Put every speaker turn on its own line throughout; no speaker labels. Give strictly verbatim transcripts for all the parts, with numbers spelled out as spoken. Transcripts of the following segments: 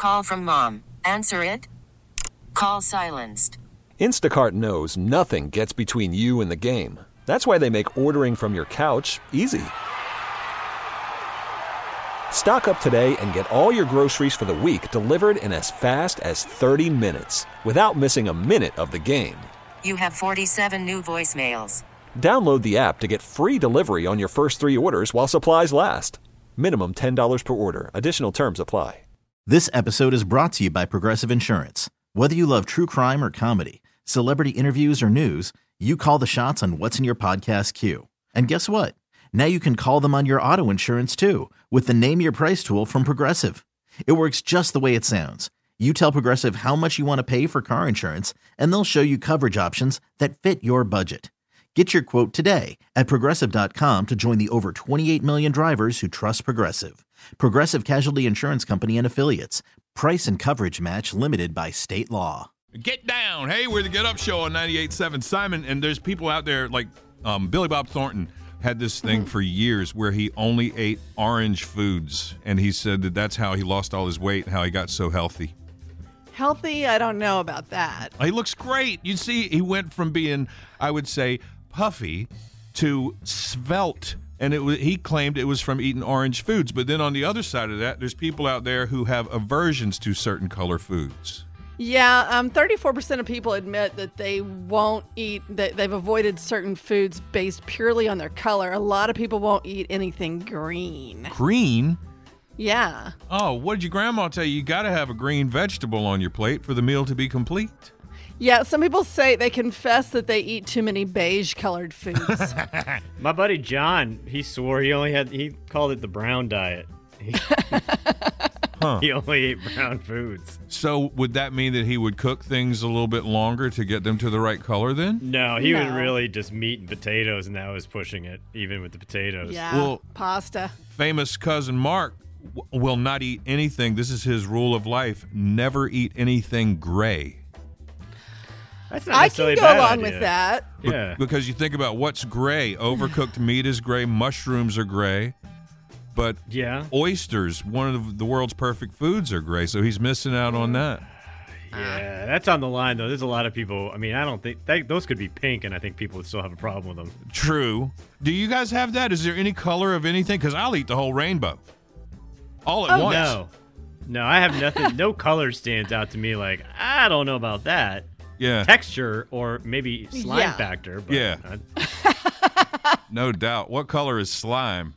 Call from mom. Answer it. Call silenced.
Instacart knows nothing gets between you and the game. That's why they make ordering from your couch easy. Stock up today and get all your groceries for the week delivered in as fast as thirty minutes without missing a minute of the game.
You have forty-seven new voicemails.
Download the app to get free delivery on your first three orders while supplies last. Minimum ten dollars per order. Additional terms apply.
This episode is brought to you by Progressive Insurance. Whether you love true crime or comedy, celebrity interviews or news, you call the shots on what's in your podcast queue. And guess what? Now you can call them on your auto insurance too with the Name Your Price tool from Progressive. It works just the way it sounds. You tell Progressive how much you want to pay for car insurance, and they'll show you coverage options that fit your budget. Get your quote today at Progressive dot com to join the over twenty-eight million drivers who trust Progressive. Progressive Casualty Insurance Company and Affiliates. Price and coverage match limited by state law.
Get down. Hey, we're the Get Up Show on ninety-eight point seven. Simon, and there's people out there like um, Billy Bob Thornton had this thing for years where he only ate orange foods, and he said that that's how he lost all his weight and how he got so healthy.
Healthy? I don't know about that.
He looks great. You see, he went from being, I would say, puffy to svelte. And it was, he claimed it was from eating orange foods. But then on the other side of that, there's people out there who have aversions to certain color foods.
Yeah, um, thirty-four percent of people admit that they won't eat, that they've avoided certain foods based purely on their color. A lot of people won't eat anything green.
Green?
Yeah.
Oh, what did your grandma tell you? You got to have a green vegetable on your plate for the meal to be complete.
Yeah, some people say they confess that they eat too many beige-colored foods.
My buddy John, he swore he only had, he called it the brown diet. He, huh. he only ate brown foods.
So would that mean that he would cook things a little bit longer to get them to the right color then?
No, he
No.
was really just meat and potatoes, and that was pushing it, even with the potatoes.
Yeah,
Well,
pasta.
Famous cousin Mark w- will not eat anything. This is his rule of life. Never eat anything gray.
That's not
I
necessarily
can
a
go
bad
along
idea.
with that.
Yeah.
Because you think about what's gray. Overcooked meat is gray. Mushrooms are gray. But
Yeah.
oysters, one of the world's perfect foods, are gray. So he's missing out on that.
Yeah, that's on the line, though. There's a lot of people. I mean, I don't think that, those could be pink, and I think people would still have a problem with them.
True. Do you guys have that? Is there any color of anything? Because I'll eat the whole rainbow. All at
Oh,
once.
No. No, I have nothing. No color stands out to me like, I don't know about that.
Yeah.
Texture or maybe slime
Yeah.
factor. But
Yeah.
I-
No doubt. What color is slime?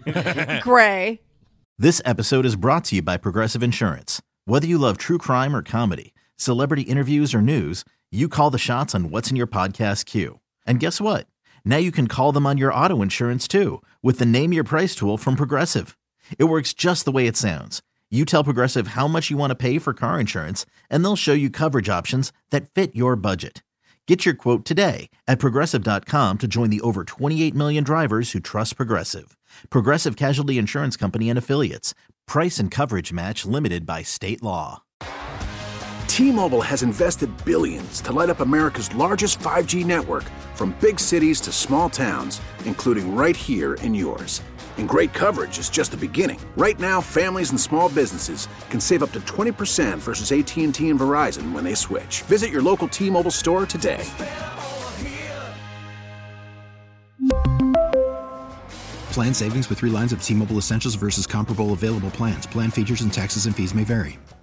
Gray.
This episode is brought to you by Progressive Insurance. Whether you love true crime or comedy, celebrity interviews or news, you call the shots on what's in your podcast queue. And guess what? Now you can call them on your auto insurance too with the Name Your Price tool from Progressive. It works just the way it sounds. You tell Progressive how much you want to pay for car insurance, and they'll show you coverage options that fit your budget. Get your quote today at Progressive dot com to join the over twenty-eight million drivers who trust Progressive. Progressive Casualty Insurance Company and Affiliates. Price and coverage match limited by state law.
T-Mobile has invested billions to light up America's largest five G network, from big cities to small towns, including right here in yours. And great coverage is just the beginning. Right now, families and small businesses can save up to twenty percent versus A T and T and Verizon when they switch. Visit your local T-Mobile store today.
Plan savings with three lines of T-Mobile Essentials versus comparable available plans. Plan features and taxes and fees may vary.